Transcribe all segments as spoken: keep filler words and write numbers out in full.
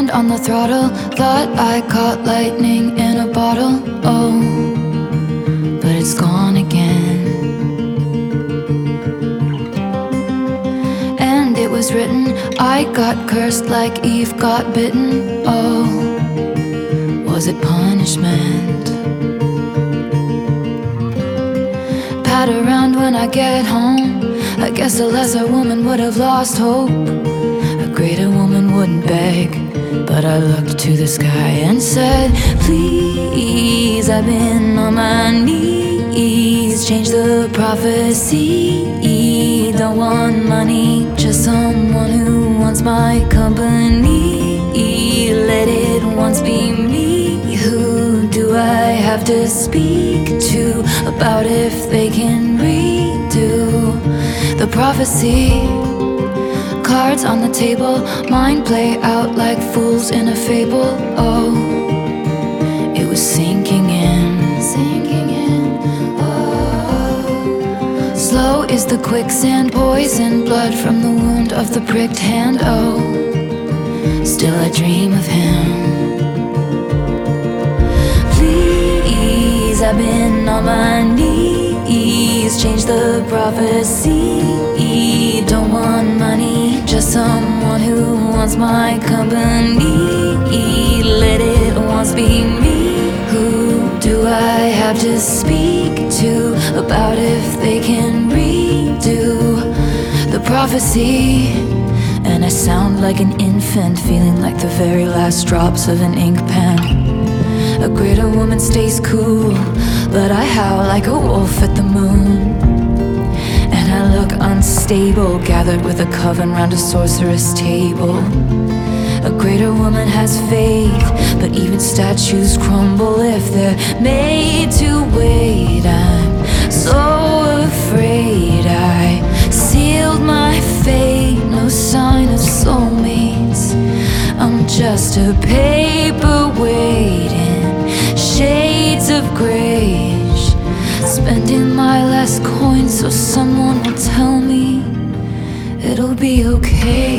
Hand on the throttle, thought I caught lightning in a bottle. Oh, but it's gone again. And it was written, I got cursed like Eve got bitten. Oh, was it punishment? Pat around when I get home. I guess a lesser woman would have lost hope. A greater woman wouldn't beg. But I looked to the sky and said, please, I've been on my knees. Change the prophecy. Don't want money, just someone who wants my company. Let it once be me. Who do I have to speak to about if they can redo the prophecy? Cards on the table, mind play out like fools in a fable. Oh, it was sinking in, sinking in. Oh, slow is the quicksand, poison blood from the wound of the pricked hand. Oh, still I dream of him. Please, I've been on my knees. Change the prophecy. Don't want money, just someone who wants my company. Let it once be me. Who do I have to speak to about if they can redo the prophecy? And I sound like an infant, feeling like the very last drops of an ink pen. A greater woman stays cool, but I howl like a wolf at the moon. And I look unstable, gathered with a coven round a sorceress table. A greater woman has faith, but even statues crumble if they're made to wait. I'm so afraid I sealed my fate. No sign of soulmates, I'm just a paperweight in shades of grayish. Spending my last coin so someone will tell me it'll be okay.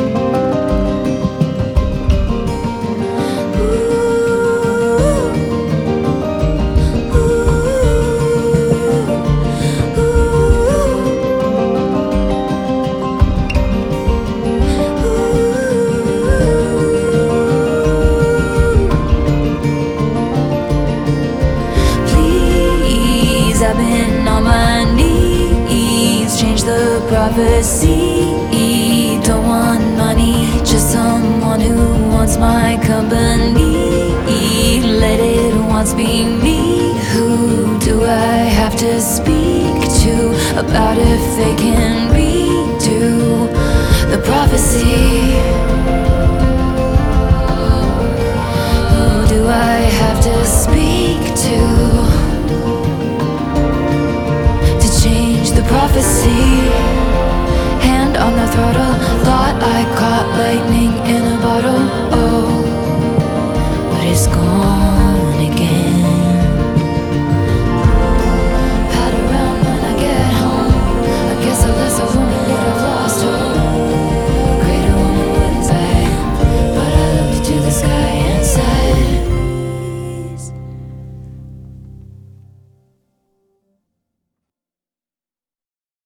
I've been on my knees. Change the prophecy. Don't want money, just someone who wants my company. Let it once be me. Who do I have to speak to about if they can redo the prophecy? Who do I have to speak to? The prophecy, hand on the throttle, thought I caught lightning in a bottle. Oh, but it's gone again.